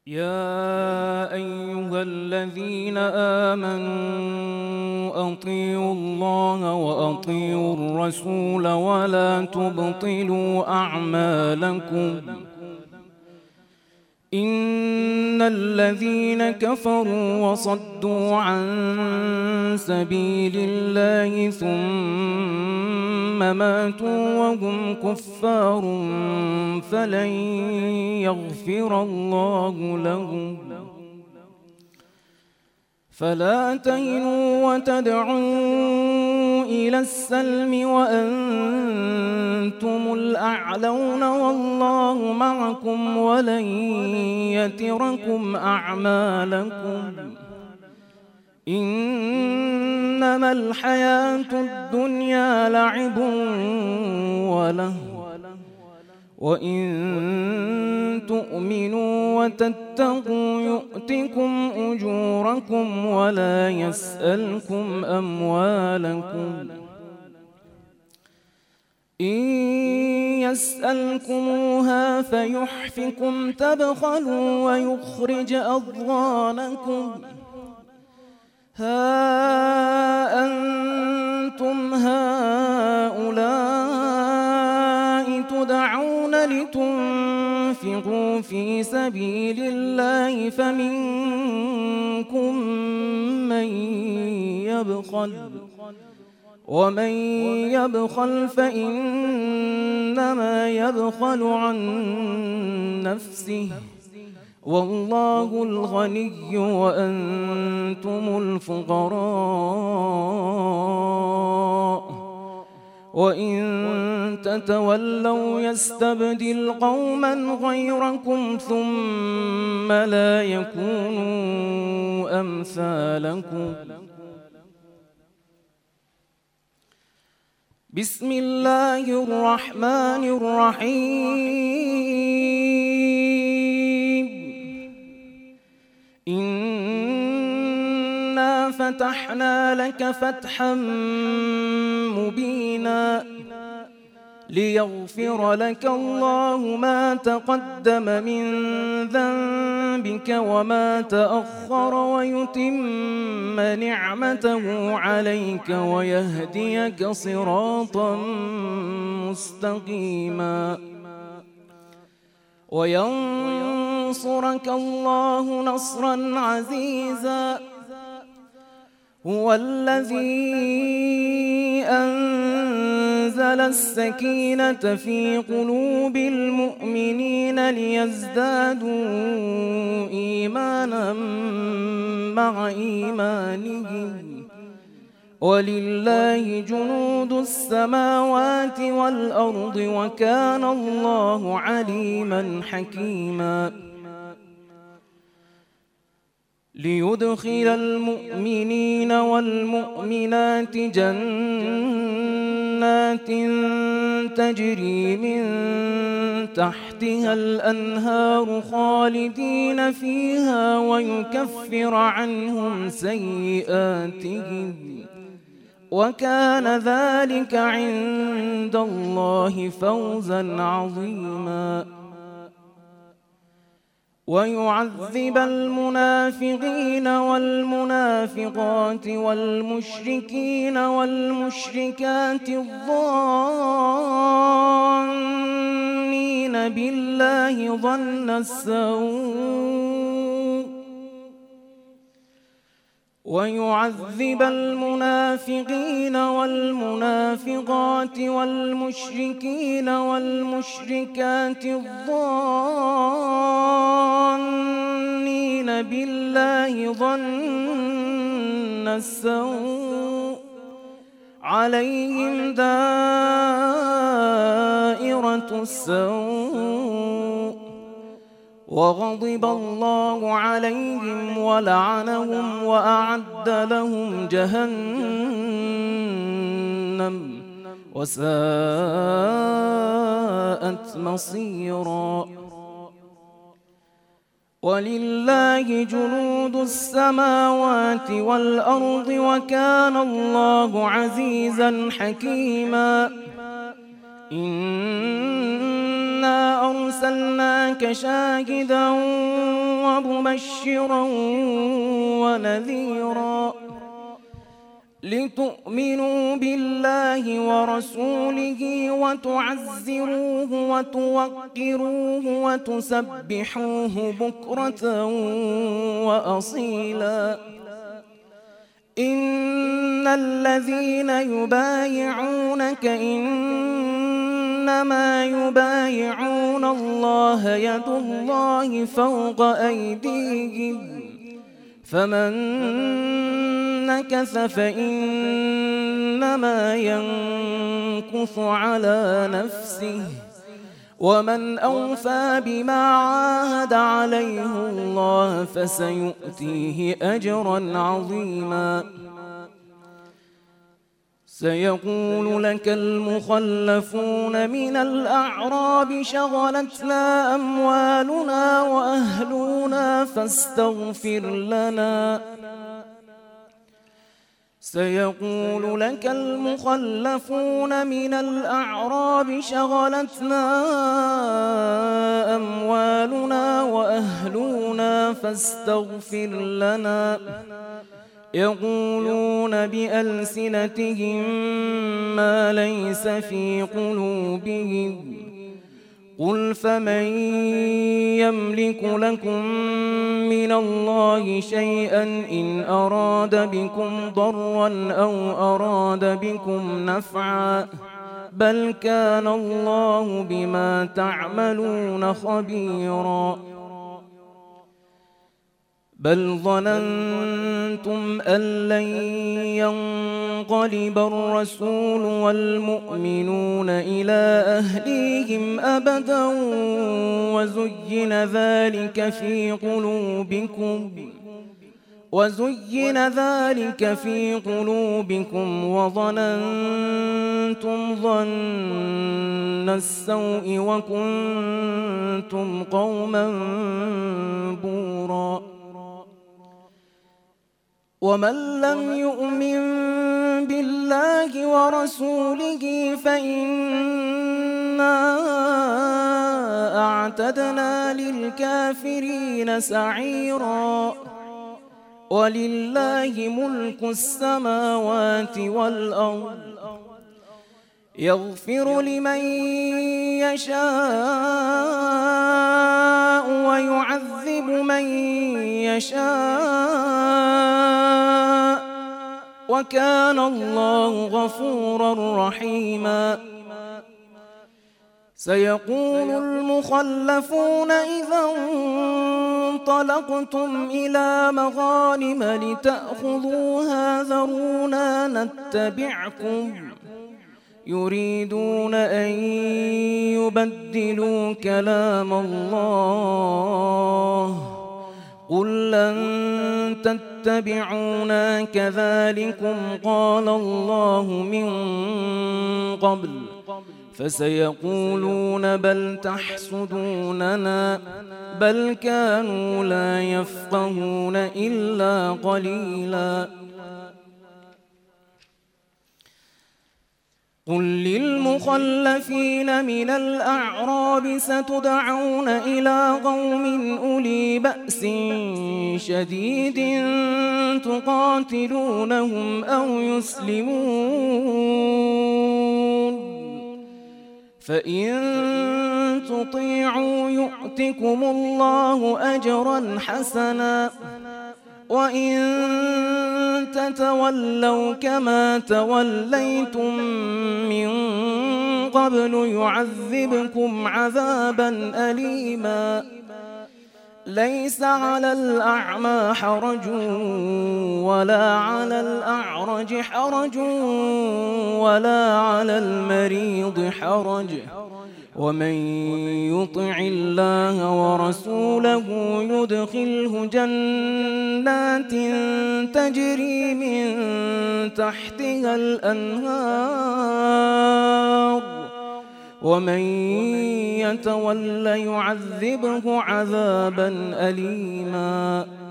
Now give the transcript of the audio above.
يا أيها الذين آمنوا أطيعوا الله وأطيعوا الرسول ولا تبطلوا أعمالكم إن الذين كفروا وصدوا عن سبيل الله ثم ماتوا وهم كفار فلن يغفر الله لهم فلا تهنوا وتدعوا إلى السلم وأنتم الأعلون والله معكم ولن يتركم أعمالكم إنما الحياة الدنيا لعب ولهو وإن تؤمنوا وتتقوا يؤتكم أجوركم ولا يسألكم أموالكم إن يسألكموها فيحفكم تبخلوا ويخرج أضغانكم ها أنتم هؤلاء تدعون لتنفقوا في سبيل الله فمنكم من يبخل ومن يبخل فإنما يبخل عن نفسه والله الغني وأنتم الفقراء وإن تتولوا يستبدل قوما غيركم ثم لا يكونوا أمثالكم بسم الله الرحمن الرحيم إنا فتحنا لك فتحا مبينا ليغفر لك الله ما تقدم من ذنبك وما تأخر ويتم نعمته عليك ويهديك صراطا مستقيما وينصرك الله نصرا عزيزا هو الذي أنزل السكينة في قلوب المؤمنين ليزدادوا إيمانا مع إيمانهم ولله جنود السماوات والأرض وكان الله عليما حكيما ليدخل المؤمنين والمؤمنات جنات تجري من تحتها الأنهار خالدين فيها ويكفر عنهم سيئاتهم وكان ذلك عند الله فوزا عظيما ويعذب المنافقين والمنافقات والمشركين والمشركات الظانين بالله ظن السوء ويعذب المنافقين والمنافقات والمشركين والمشركات الظانين بالله ظن السوء عليهم دائرة السوء وغضب الله عليهم ولعنهم وأعد لهم جهنم وساءت مصيرا ولله جنود السماوات والأرض وكان الله عزيزا حكيما إنا أرسلناك شاهدا ومبشرا ونذيرا لتؤمنوا بالله ورسوله وتعزروه وتوقروه وتسبحوه بكرة وأصيلا إن الذين يبايعونك إنما يبايعون الله يد الله فوق أيديهم فمن نكث فإنما ينكث على نفسه ومن أوفى بما عاهد عليه الله فسيؤتيه أجرا عظيما سيقول لك المخلفون من الأعراب شغلتنا أموالنا وأهلنا فاستغفر لنا سيقول لك المخلفون من الأعراب شغلتنا أموالنا وأهلنا فاستغفر لنا يقولون بألسنتهم ما ليس في قلوبهم قل فمن يملك لكم من الله شيئا إن أراد بكم ضرا أو أراد بكم نفعا بل كان الله بما تعملون خبيرا بل ظننتم أن لن ينقلب الرسول والمؤمنون إلى أهليهم أبدا وزين ذلك في قلوبكم وظننتم ظن السوء وكنتم قوما بورا ومن لم يؤمن بالله ورسوله فإنا أعتدنا للكافرين سعيرا ولله ملك السماوات والأرض يغفر لمن يشاء ويعذب من يشاء وكان الله غفورا رحيما سيقول المخلفون إذا انطلقتم إلى مغانم لتأخذوها ذرونا نتبعكم يريدون أن يبدلوا كلام الله قل لن تتبعونا كذلكم قال الله من قبل فسيقولون بل تحسدوننا بل كانوا لا يفقهون إلا قليلا قل للمخلفين من الأعراب ستدعون إلى قوم أولي بأس شديد تقاتلونهم أو يسلمون فإن تطيعوا يؤتكم الله أجرا حسنا وإن تتولوا كما توليتم من قبل يعذبكم عذابا أليما ليس على الأعمى حرج ولا على الأعرج حرج ولا على المريض حرج ومن يطع الله ورسوله يدخله جنات تجري من تحتها الأنهار ومن يتول يعذبه عذابا أليما